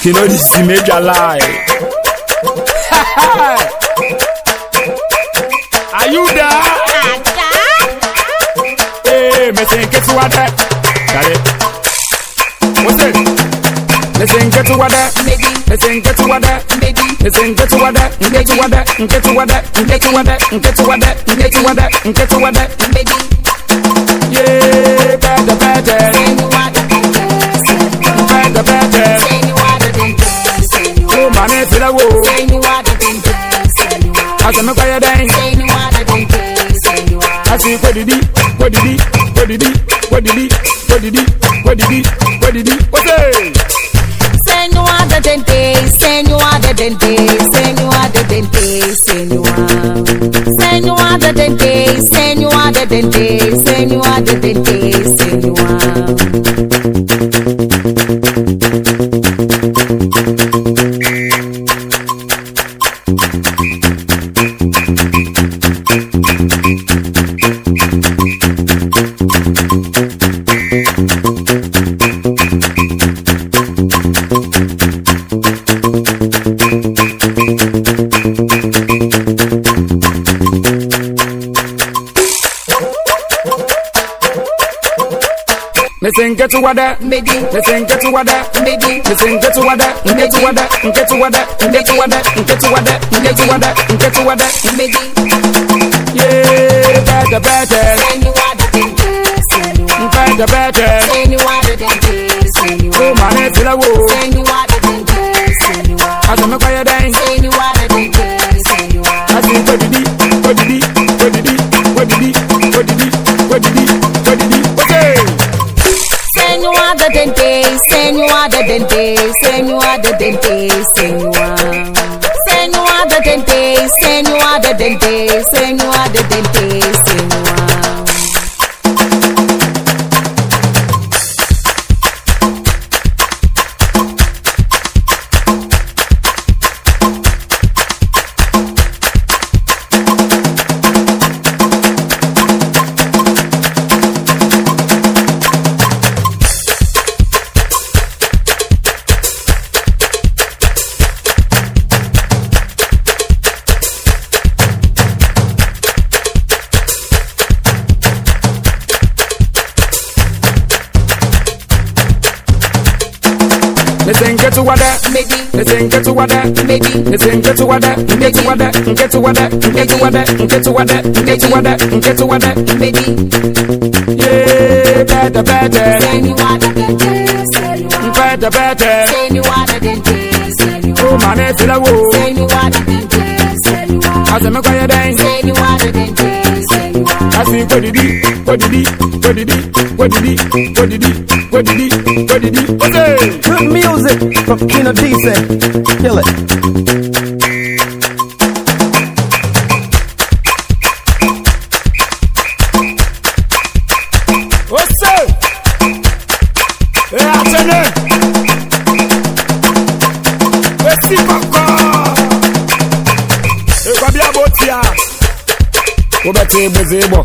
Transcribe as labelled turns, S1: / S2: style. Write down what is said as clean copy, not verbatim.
S1: You know this is a major lie. Are you there? Hey, me think it's what that. Got it. What's it? Listen, get to what that. Listen, get to what that. Listen, get to what that. Get to what that. Get to what that. Get to what that. Get to what that. Get to what that. Get to what that. Yeah, better, better. Better, better. Oh, man, it's a wo. I said, no, I dance. I see what did he, what did he, what did he, what did he, what did he, what did he, what did he, what's it?
S2: Senua de dente, senua de dente, senua de dente, senua. Senua de dente, senua de dente, senua de dente, senua.
S1: Listen, get to what that. Listen, get to what that. Listen, get to what that. Get to what that. Get to what that. Get to what that. Get to what that. Get to what that. Get to what that. Yeah, better, better. Better, better. Oh, man, it's a wo. I don't know why you're dance. I see what did he, what did he, what did he, what did he, what did he, what did he, what did he, okay.
S2: Senua de dente, senua de dente, senua de dente, senua. Senua de dente, senua de dente, senua de dente, senua.
S1: Listen, get to what that. Listen, get to what that. Listen, get to what that. Get to what that. Get to what that. Get to what that. Get to what that. Get to what that. Get to what that. Yeah, better, better. Better, better. Oh, man, it's a wo. I said, make you dance. I see what did he, what did he, what did he, what did he, what did he, what did he, what did he, what's it?
S3: Good music from Kino Decent. Kill it.
S1: What's up? Hey, afternoon. Let's see popcorn. Hey, what about here? Gazebo.